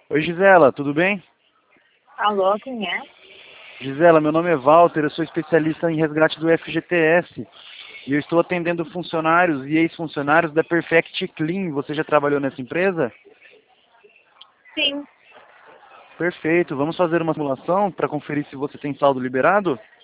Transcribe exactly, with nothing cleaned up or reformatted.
Oi, Gisela, tudo bem? Alô, quem é? Gisela, meu nome é Walter, eu sou especialista em resgate do F G T S e eu estou atendendo funcionários e ex-funcionários da Perfect Clean. Você já trabalhou nessa empresa? Sim. Perfeito, vamos fazer uma simulação para conferir se você tem saldo liberado?